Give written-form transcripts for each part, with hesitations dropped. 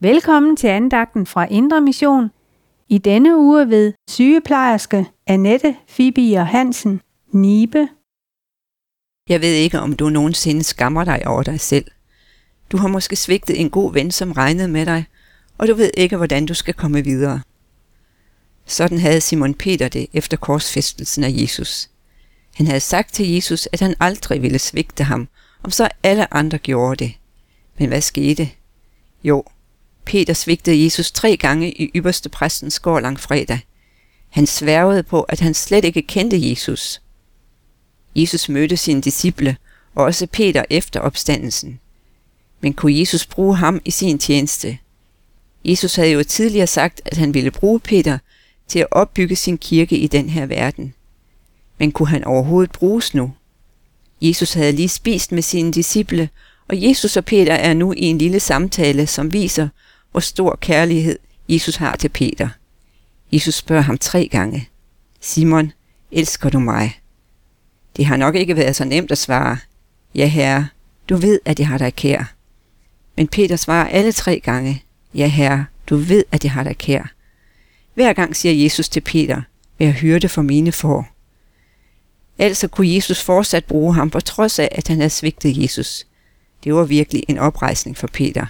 Velkommen til andagten fra Indre Mission. I denne uge ved sygeplejerske Annette Fibiger Hansen, Nibe. Jeg ved ikke, om du nogensinde skammer dig over dig selv. Du har måske svigtet en god ven, som regnede med dig, og du ved ikke, hvordan du skal komme videre. Sådan havde Simon Peter det efter korsfæstelsen af Jesus. Han havde sagt til Jesus, at han aldrig ville svigte ham, om så alle andre gjorde det. Men hvad skete? Jo, Peter svigtede Jesus 3 gange i ypperste præstens gård langfredag. Han sværgede på, at han slet ikke kendte Jesus. Jesus mødte sine disciple, og også Peter efter opstandelsen. Men kunne Jesus bruge ham i sin tjeneste? Jesus havde jo tidligere sagt, at han ville bruge Peter til at opbygge sin kirke i den her verden. Men kunne han overhovedet bruges nu? Jesus havde lige spist med sine disciple, og Jesus og Peter er nu i en lille samtale, som viser, hvor stor kærlighed Jesus har til Peter. Jesus spørger ham 3 gange. Simon, elsker du mig? Det har nok ikke været så nemt at svare. Ja, Herre, du ved, at jeg har dig kær. Men Peter svarer alle 3 gange. Ja, Herre, du ved, at jeg har dig kær. Hver gang siger Jesus til Peter, vær hyrde for mine får. Altså kunne Jesus fortsat bruge ham, på trods af, at han havde svigtet Jesus. Det var virkelig en oprejsning for Peter.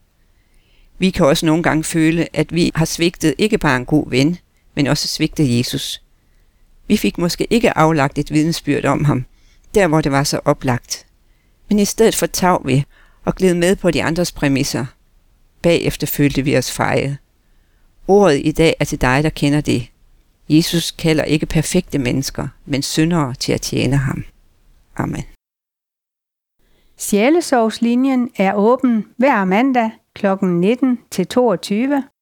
Vi kan også nogle gange føle, at vi har svigtet ikke bare en god ven, men også svigtet Jesus. Vi fik måske ikke aflagt et vidnesbyrd om ham, der hvor det var så oplagt. Men i stedet fortav vi og gled med på de andres præmisser. Bagefter følte vi os fejet. Ordet i dag er til dig, der kender det. Jesus kalder ikke perfekte mennesker, men syndere til at tjene ham. Amen. Sjælesorgslinjen er åben hver mandag kl. 19 til 22.